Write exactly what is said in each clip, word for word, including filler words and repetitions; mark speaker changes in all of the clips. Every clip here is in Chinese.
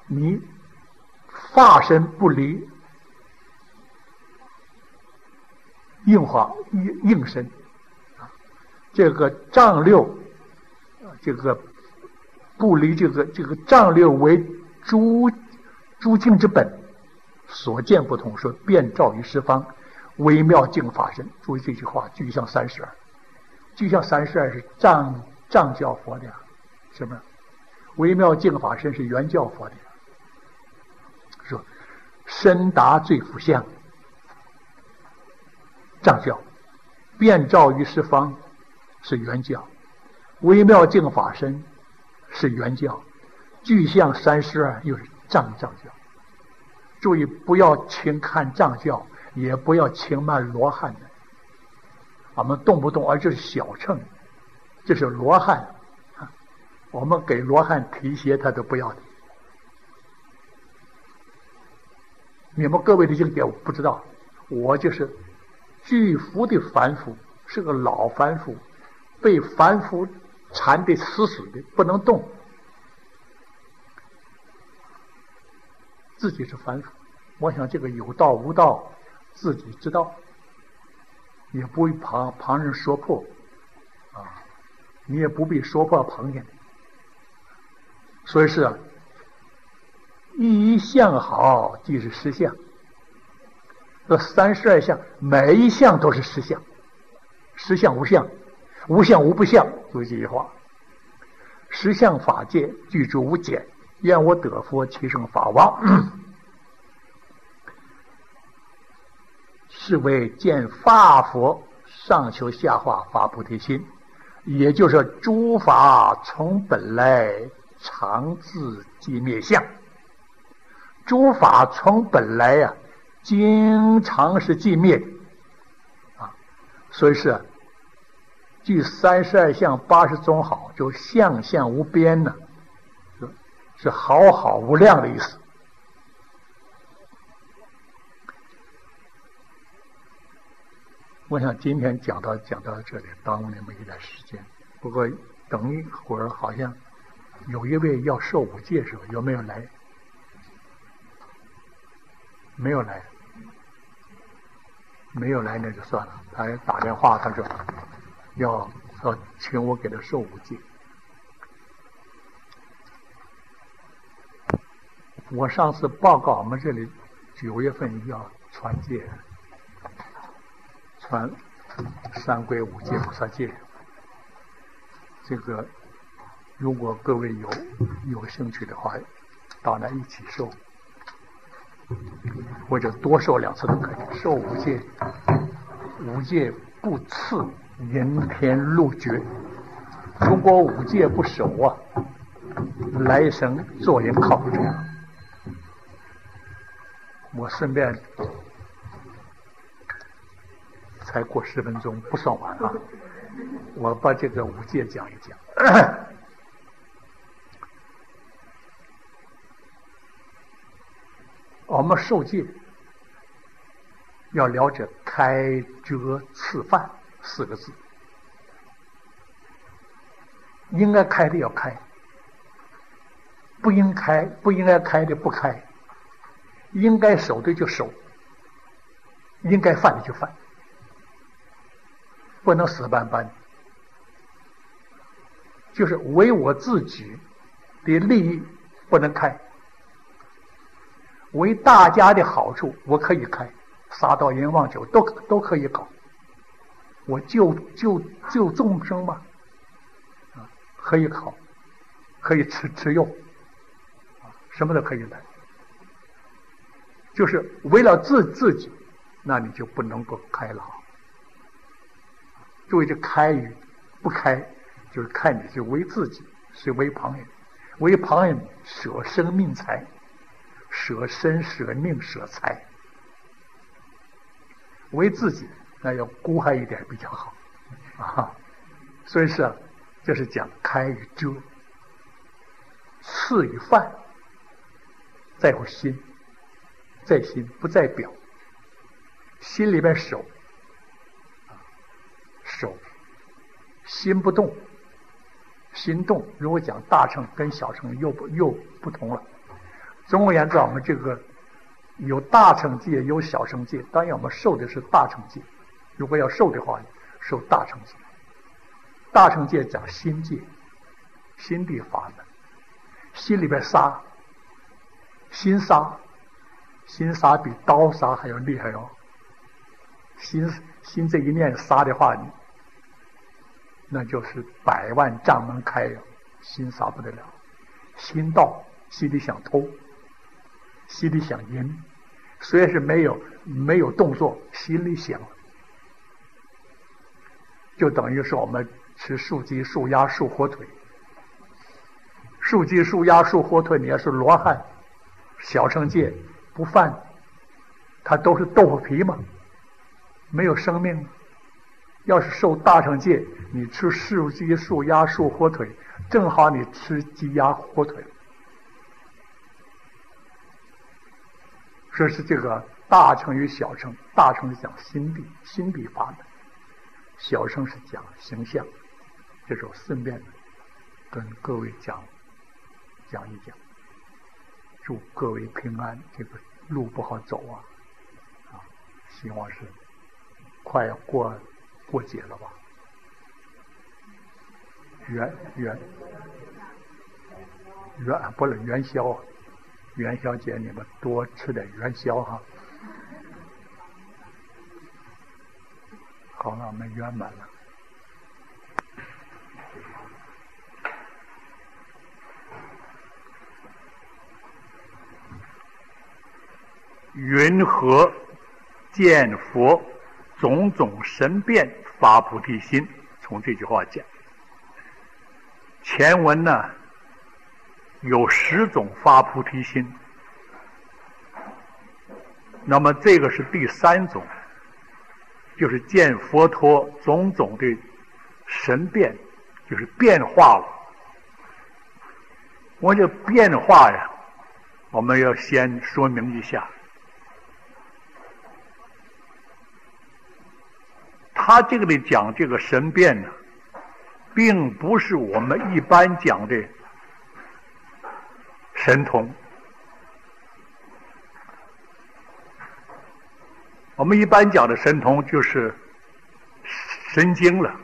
Speaker 1: 你发身不离应化应应身，这个丈六，这个不离这个这个丈六为诸诸境之本，所见不同，说遍照于十方，微妙净法身。注意这句话，具象三十二，具象三十二是藏藏教佛的，是不是？微妙净法身是原教佛的，说深达最福相，藏教；遍照于十方是原教，微妙净法身是原教，具象三十二又是藏藏教。注意，不要轻看藏教，也不要轻慢罗汉的。我们动不动而这是小乘，这是罗汉，我们给罗汉提鞋他都不要的。你们各位的境界我不知道，我就是巨福的凡夫，是个老凡夫，被凡夫缠得死死的，不能动。自己是凡夫，我想这个有道无道自己知道，也不为旁旁人说破啊，你也不必说破旁人。所以是啊，一相好即是实相。这三十二相，每一项都是实相，实相无相，无相无不相。注意这句话：实相法界具足无减，愿我得佛，其生法王。是为见法佛，上求下化，发菩提心。也就是说，诸法从本来常自寂灭相，诸法从本来呀、啊，经常是寂灭的啊。所以是据三十二相八十宗好，就相相无边呢，是是好好无量的意思。我想今天讲到讲到这里，耽误你们一点时间。不过等一会儿好像有一位要受五戒，是吧？有没有来？没有来，没有来那就算了。他打电话，他说要要请我给他受五戒。我上次报告我们这里九月份要传戒。传三归五戒菩萨戒，这个如果各位有有兴趣的话，到那一起受，或者多受两次都可以。受五戒，五戒不次人天路绝。如果五戒不守啊，来生做人靠不住。我顺便。才过十分钟，不算晚啊！我把这个五戒讲一讲。我们受戒要了解开遮次犯四个字，应该开的要开，不应开不应该开的不开，应该守的就守，应该犯的就犯。不能死板板，就是为我自己的利益不能开，为大家的好处我可以开，撒到阎王酒都都可以搞，我救救救众生嘛，啊，可以考，可以吃吃用，啊，什么都可以来，就是为了自自己，那你就不能够开了。注意这开与不开，就是看你是为自己，是为旁人。为旁人舍生命财，舍身舍命舍财。为自己那要孤害一点比较好啊。所以是这是讲开与遮，次与犯，在乎心，在心不在表，心里边守。守，心不动，心动。如果讲大乘跟小乘又不又不同了， 总而言之，我们这个有大乘戒，有小乘戒。当然，我们受的是大乘戒。如果要受的话，受大乘戒。大乘戒讲心戒，心地法门，心里边杀，心杀，心杀比刀杀还要厉害哦。心心这一念杀的话，那就是百万丈门开呀，心杀不得了。心道，心里想偷，心里想赢，虽然是没有没有动作，心里想，就等于是我们吃素鸡、素鸭、素火腿。素鸡、素鸭、素火腿，你要是罗汉、小乘戒不犯，它都是豆腐皮嘛，没有生命。要是受大乘戒，你吃素鸡、素鸭、素火腿，正好你吃鸡鸭火腿。这是这个大乘与小乘，大乘是讲心地，心地法门；小乘是讲形象。这时候顺便跟各位讲讲一讲，祝各位平安。这个路不好走啊，啊，希望是快要过过节了吧？元元元不是元宵啊，元宵节你们多吃点元宵哈。好了，我们圆满了。云何见佛种种神变发菩提心？从这句话讲，前文呢有十种发菩提心，那么这个是第三种，就是见佛陀种种的神变，就是变化了。我这变化呀，我们要先说明一下。他这个里讲这个神变呢，并不是我们一般讲的神通。我们一般讲的神通就是神经了，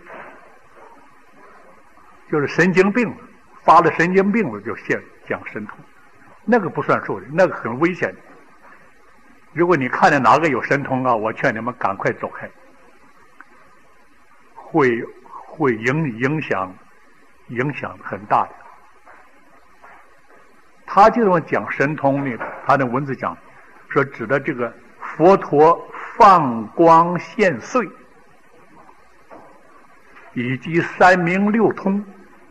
Speaker 1: 就是神经病了，发了神经病了就现讲神通，那个不算数的，那个很危险的。如果你看见哪个有神通啊，我劝你们赶快走开。会会影影响影响很大的。他这种讲神通呢，他的文字讲说指的这个佛陀放光现岁，以及三明六通。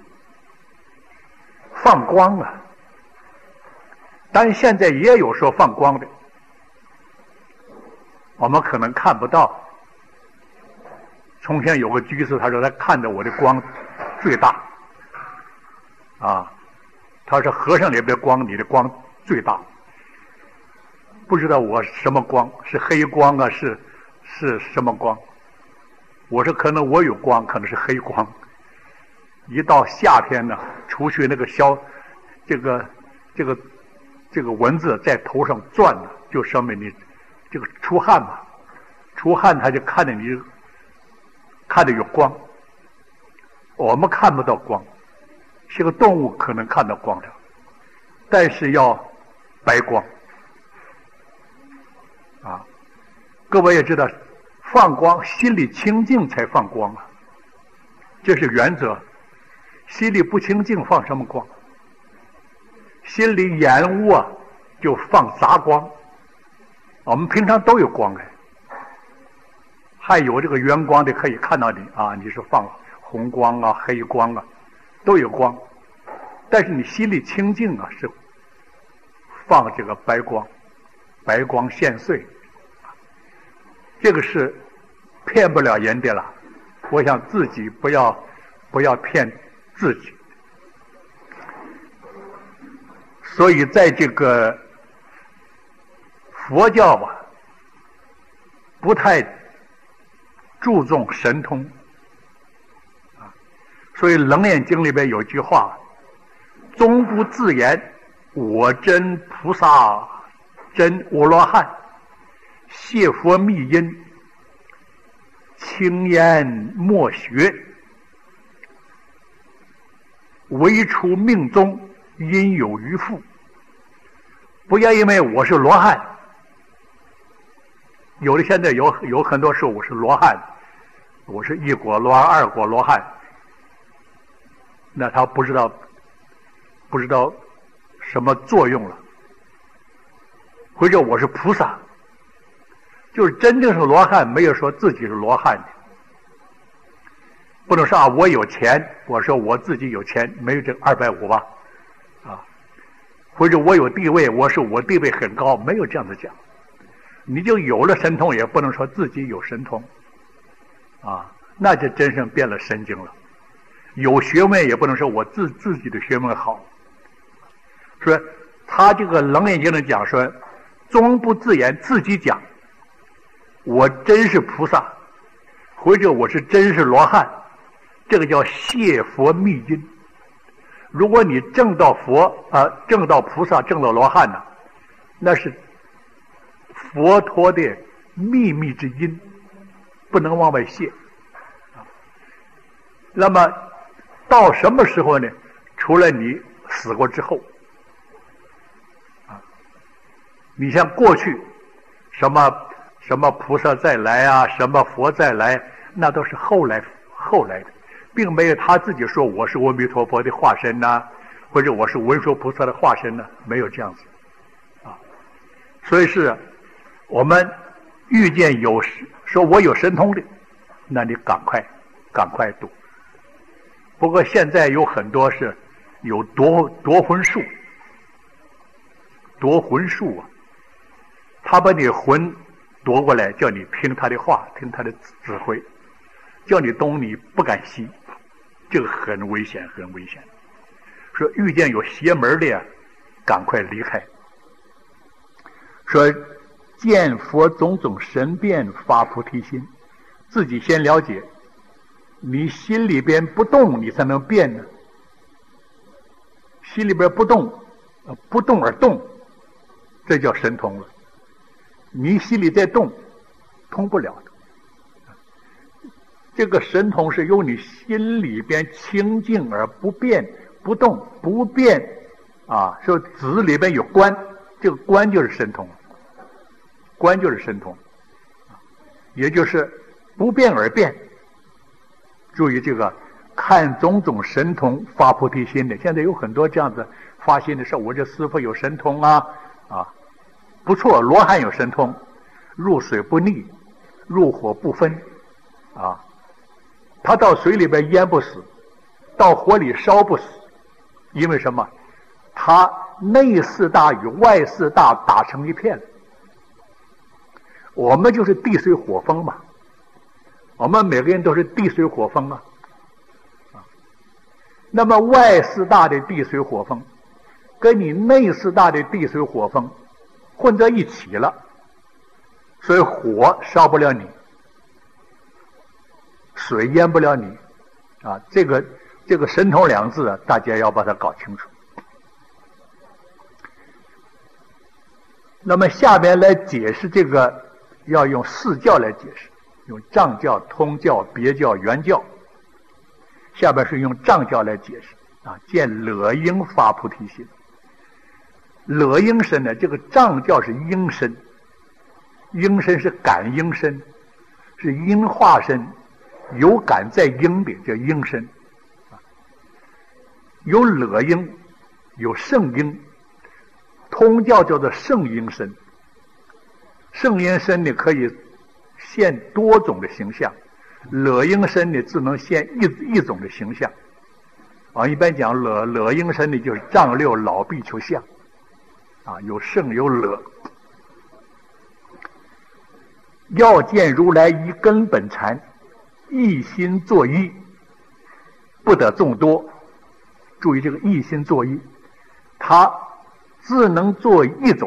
Speaker 1: 放光啊，但现在也有说放光的，我们可能看不到。从前有个居士，他说他看到我的光最大，啊，他说和尚里边的光，你的光最大。不知道我什么光，是黑光啊，是是什么光？我说可能我有光，可能是黑光。一到夏天呢，除去那个消，这个这个这个蚊子在头上转呢，就说明你这个出汗嘛，出汗他就看着你。看着有光，我们看不到光，是个动物可能看到光的，但是要白光啊！各位也知道，放光心里清净才放光啊，这是原则。心里不清净放什么光？心里眼污啊，就放杂光。我们平常都有光哎。还有这个圆光的可以看到你啊，你是放红光啊、黑光啊，都有光。但是你心里清净啊，是放这个白光，白光现岁，这个是骗不了人的了。我想自己不要不要骗自己。所以在这个佛教吧，不太注重神通啊，所以《楞严经》里边有句话：“终不自言， 我真菩萨，真阿罗汉，谢佛密因，轻言莫学，唯出命中，因有余父。不要因为我是罗汉，有的现在有有很多说我是罗汉，我是一果罗汉、二果罗汉，那他不知道不知道什么作用了。或者我是菩萨，就是真正是罗汉，没有说自己是罗汉的。不能说啊，我有钱，我说我自己有钱，没有这二百五吧，啊，或者我有地位，我说我地位很高，没有这样子讲。你就有了神通，也不能说自己有神通，啊，那就真正变了神经了。有学问也不能说我自自己的学问好。说他这个楞严经里讲说，终不自言，自己讲我真是菩萨，或者我是真是罗汉，这个叫谢佛密因。如果你证到佛啊、呃，证到菩萨，证到罗汉呢，那是佛陀的秘密之因，不能往外泄。那么到什么时候呢？除了你死过之后啊，你像过去什么什么菩萨再来啊，什么佛再来，那都是后来后来的，并没有他自己说我是阿弥陀佛的化身呐、啊，或者我是文殊菩萨的化身呢、啊，没有这样子啊。所以是我们遇见有说我有神通的，那你赶快赶快读。不过现在有很多是有夺夺魂术，夺魂术啊，他把你魂夺过来，叫你听他的话，听他的指挥，叫你东你不敢西，这个很危险，很危险。说遇见有邪门的，赶快离开。说见佛种种神变，发菩提心，自己先了解，你心里边不动，你才能变呢。心里边不动，不动而动，这叫神通了。你心里在动，通不了的。这个神通是由你心里边清净而不变、不动、不变啊。说子里边有观，这个观就是神通，观就是神通，也就是不变而变。注意这个看种种神通发菩提心的，现在有很多这样子发心的，说我这师父有神通啊啊，不错，罗汉有神通，入水不溺，入火不分啊，他到水里边淹不死，到火里烧不死，因为什么？他内四大与外四大打成一片了。我们就是地水火风嘛，我们每个人都是地水火风啊。那么外四大的地水火风跟你内四大的地水火风混在一起了，所以火烧不了你，水淹不了你啊。这个这个神通两字啊，大家要把它搞清楚。那么下面来解释这个，要用四教来解释，用藏教、通教、别教、圆教。下边是用藏教来解释啊，见乐应发菩提心。乐应身呢，这个藏教是应身，应身是感应身，是因化身，有感在应的叫应身。有乐应，有圣应，通教叫做圣应身。圣应身呢可以现多种的形象。乐应身呢，只能现一一种的形象，啊，一般讲乐乐应身呢，就是丈六老比丘相，啊，有圣有乐。要见如来以根本禅，一心作一，不得众多。注意这个一心作一，他只能做一种，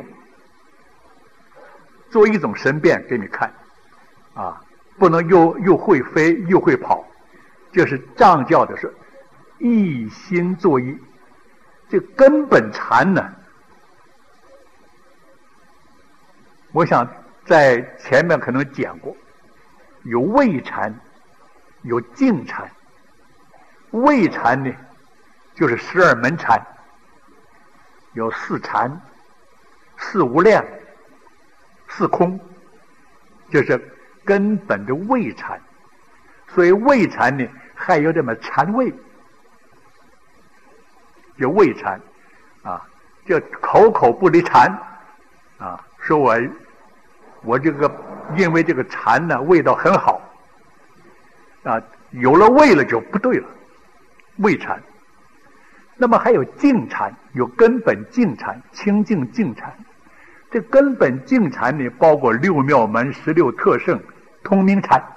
Speaker 1: 做一种神变给你看，啊。不能又又会飞又会跑，这是藏教的是一心作一。这根本禅呢， 我想在前面可能讲过，有味禅，有净禅。味禅呢，就是十二门禅，有四禅、四无量、四空，就是根本的味禅。所以味禅呢，还有这么禅味，就味禅啊，就口口不离禅啊，说我我这个因为这个禅呢味道很好啊，有了味了就不对了，味禅。那么还有净禅，有根本净禅、清净净禅。这根本净禅呢，包括六妙门、十六特胜、通明禅。